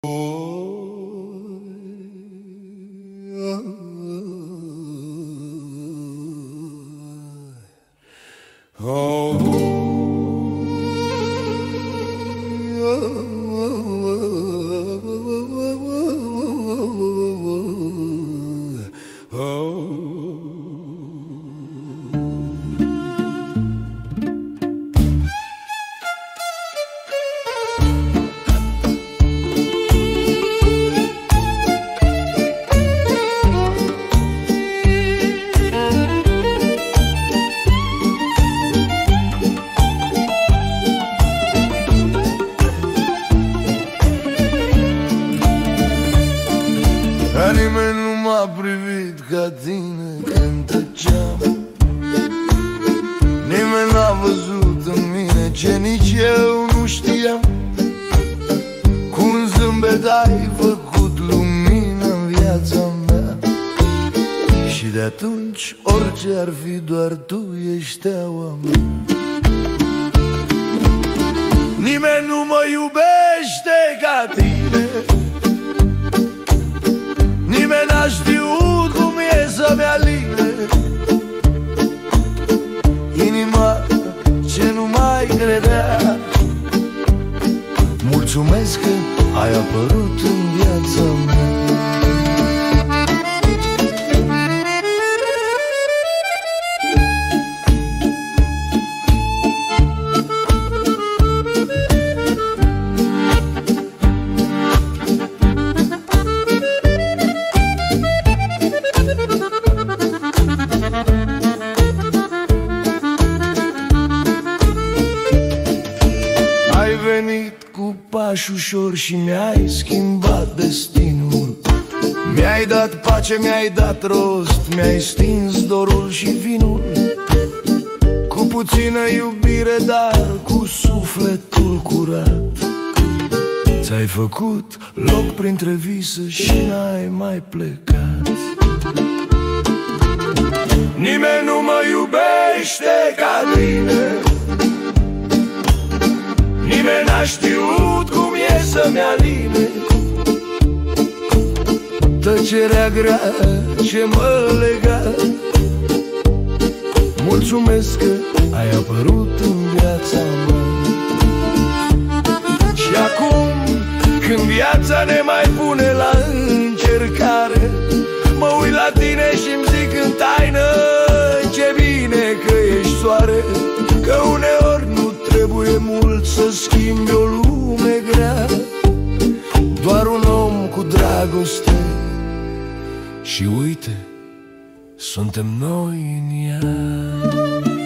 Nimeni nu m-a privit ca tine când tăceam. Nimeni n-a văzut în mine ce nici eu nu știam. Cu un zâmbet ai făcut lumină în viața mea. Și de atunci orice ar fi, doar tu ești steaua mea. Nimeni nu mă iubește ca tine. Nimeni n-a știut cum e să-mi aline inima ce nu mai credea. Mulțumesc că ai apărut în viața mea. Ai venit cu pași ușor și mi-ai schimbat destinul. Mi-ai dat pace, mi-ai dat rost, mi-ai stins dorul și vinul. Cu puțină iubire, dar cu sufletul curat. Ți-ai făcut loc printre vise și n-ai mai plecat. Nimeni nu mă iubește ca tine. Nimeni n-a știut cum e să-mi aline tăcerea grea ce mă lega. Mulțumesc că ai apărut în viața mea. Și acum când viața ne mai pune la încercare, mă uit la tine și-mi zic în taină ce bine că ești soare. Că uneori nu trebuie mult să schimbi o lume grea. Doar un om cu dragoste și uite, suntem noi în ea.